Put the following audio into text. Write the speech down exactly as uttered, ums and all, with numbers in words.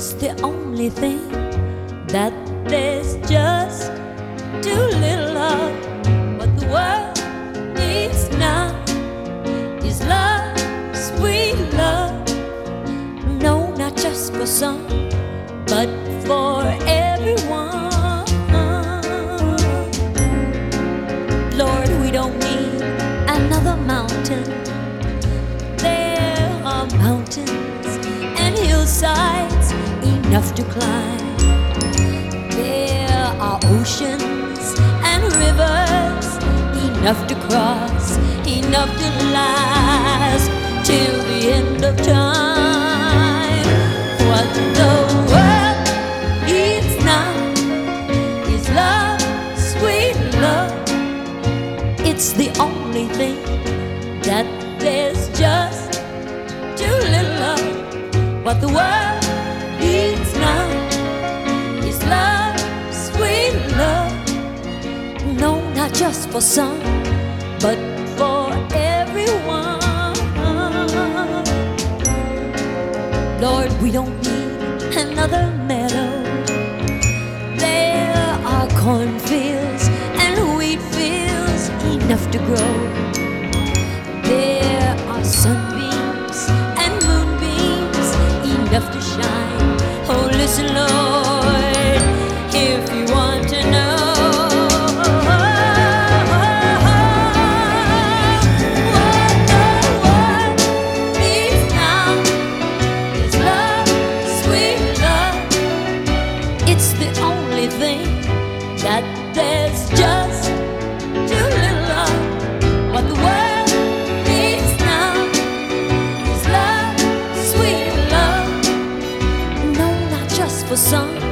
It's the only thing that there's just too little of. What the world needs now is love, sweet love. No, not just for some, but for everyone. Lord, we don't need another mountain. There are mountains and hillsides enough to climb. There are oceans and rivers enough to cross, enough to last till the end of time. What the world needs now is love, sweet love. It's the only thing that there's just too little of. What the world needs now is love, sweet love. No, not just for some, but for everyone. Lord, we don't need another meadow. There are cornfields and wheat fields enough to grow. There are sunbeams and moonbeams enough to shine. Oh, listen, Lord, if you want to know what the world needs now is love, sweet love. It's the only thing that there's just too little of. What the world needs now is love, sweet love. No, not just for some,